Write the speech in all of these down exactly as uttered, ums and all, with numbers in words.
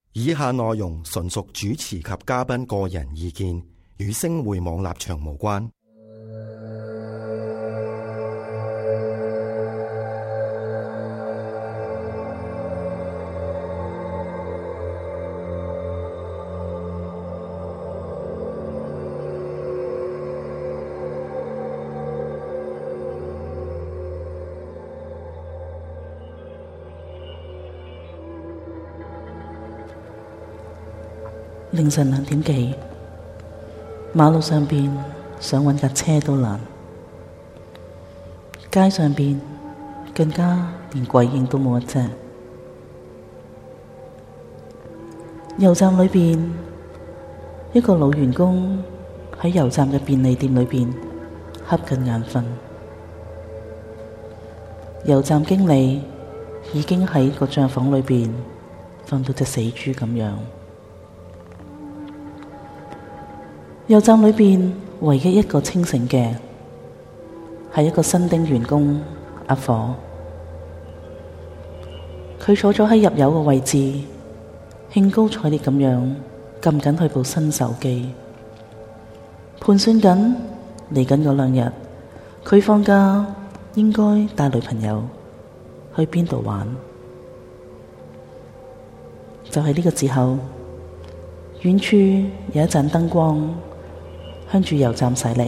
以下內容純屬主持及嘉賓個人意見，與星匯網立場無關。 凌晨兩點幾，馬路上邊想搵架車都難，街上邊更加連鬼影都冇一隻。油站裏邊，一個老員工喺油站嘅便利店裏邊瞌緊眼瞓，油站經理已經喺個帳房裏邊瞓到隻死豬咁樣。油站裏邊唯一一個清醒嘅係一個新丁員工阿火，佢坐咗喺入油嘅位置，興高采烈咁樣撳緊佢部新手機，盤算緊嚟緊嗰兩日佢放假應該帶女朋友去邊度玩。就喺呢個時候，遠處有一盞燈光向住油站駛嚟，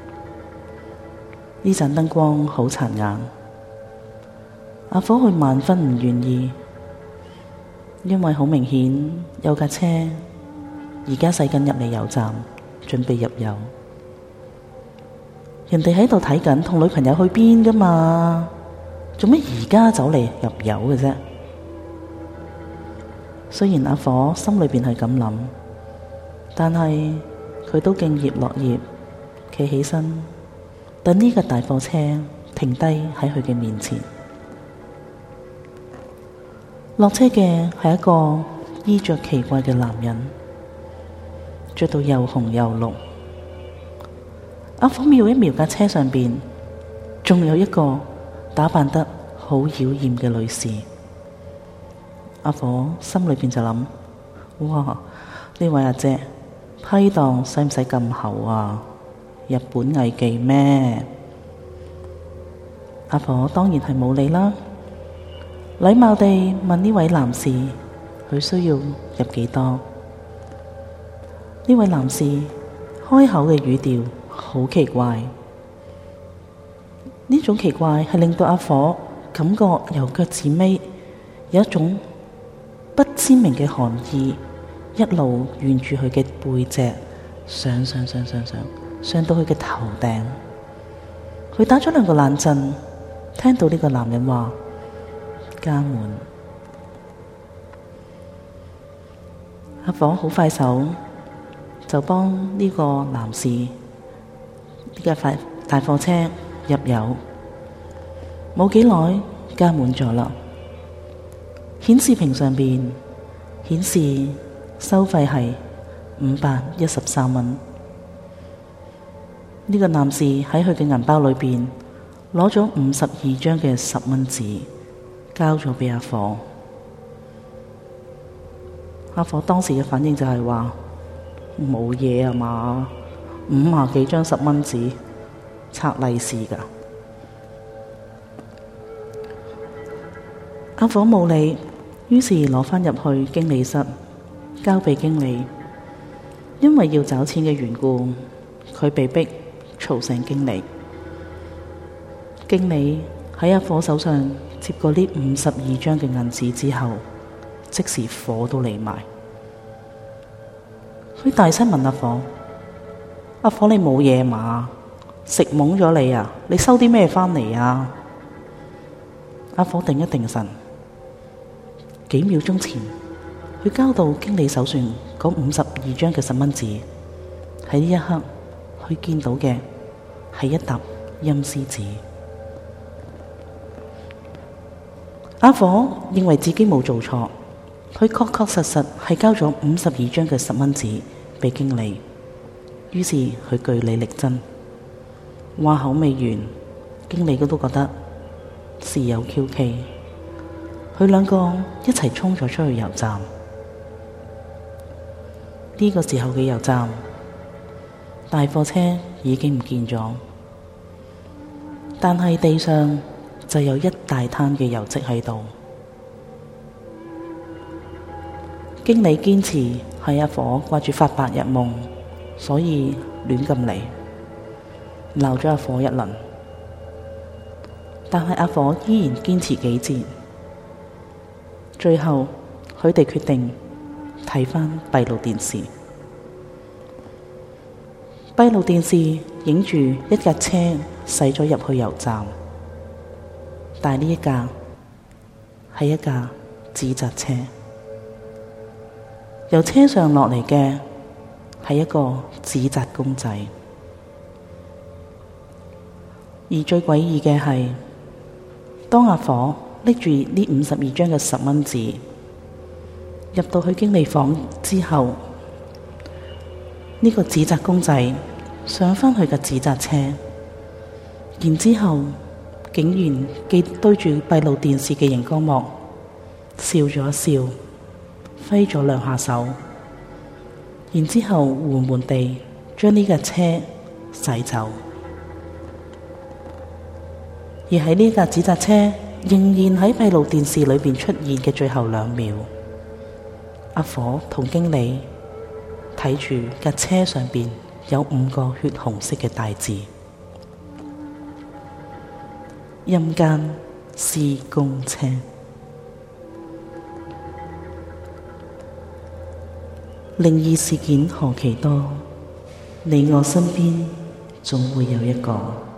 呢盞燈光好殘眼。阿火佢萬分唔願意，因為好明顯有架車而家駛緊入嚟油站，準備入油。人哋喺度睇緊同女朋友去邊㗎嘛，做乜而家走嚟入油嘅啫？雖然阿火心裏邊係咁諗，但係佢都敬業樂業，企起身等呢個大貨車停低喺佢嘅面前。落車嘅係一個衣着奇怪嘅男人，着到又紅又綠。阿火瞄一瞄架車上邊，仲有一個打扮得好妖艷嘅女士。阿火心裏邊就諗：哇，呢位阿姐批檔使唔使咁厚啊？日本藝妓咩？阿火當然係冇理啦，禮貌地問呢位男士佢需要入幾多。呢位男士開口嘅語調好奇怪，呢種奇怪係令到阿火感覺由腳趾尾有一種不知名嘅寒意一路沿住佢嘅背脊上上上上上上到佢嘅頭頂。佢打咗兩個冷震，聽到呢個男人話加滿。阿火好快手就幫呢個男士呢架快大貨車入油，冇幾耐加滿咗啦。顯示屏上邊顯示收費係五百一十三蚊。呢個男士喺佢嘅銀包裏邊攞咗五十二張嘅十蚊紙，交咗俾阿火。阿火當時嘅反應就係話冇嘢啊嘛，五十幾張十蚊紙拆利是㗎。阿火冇理，於是攞返入去經理室交俾經理。因為要找錢嘅緣故，佢被逼嘈醒經理。經理喺阿火手上接過呢五十二張嘅銀紙之後，即時火都嚟埋。佢大聲問阿火：阿火，你冇嘢嘛？食懵咗你啊？你收啲咩返嚟啊？阿火定一定神，幾秒鐘前佢交到經理手上嗰五十二張嘅十蚊紙，喺呢一刻佢見到嘅係一沓陰司紙。阿火認為自己冇做錯，佢確確實實係交咗五十二張嘅十蚊紙俾經理，於是佢據理力爭。話口未完，經理都覺得事有蹊蹺，佢兩個一齊衝咗出去油站。 呢個時候嘅油站，大貨車已經唔見咗，但係地上就有一大灘嘅油漬喺度。經理堅持係阿火掛住發白日夢，所以亂咁嚟，鬧咗阿火一輪。但係阿火依然堅持己見，最後佢哋決定睇返閉路電視。閉路電視影住一架車駛咗入去油站，但係呢一架係一架紙紮車，由車上落嚟嘅係一個紙紮公仔。而最詭異嘅係，當阿火拎住呢五十二張嘅十蚊紙入到去經理房之後，呢個紙紮公仔上返去嘅紙紮車，然之後竟然既對住閉路電視嘅熒光幕笑咗一笑，揮咗兩下手，然之後緩緩地將呢架車駛走。而喺呢架紙紮車仍然喺閉路電視裏邊出現嘅最後兩秒，阿火同經理睇住架車上邊有五個血紅色嘅大字：陰間施工車。靈異事件何其多，你我身邊總會有一個。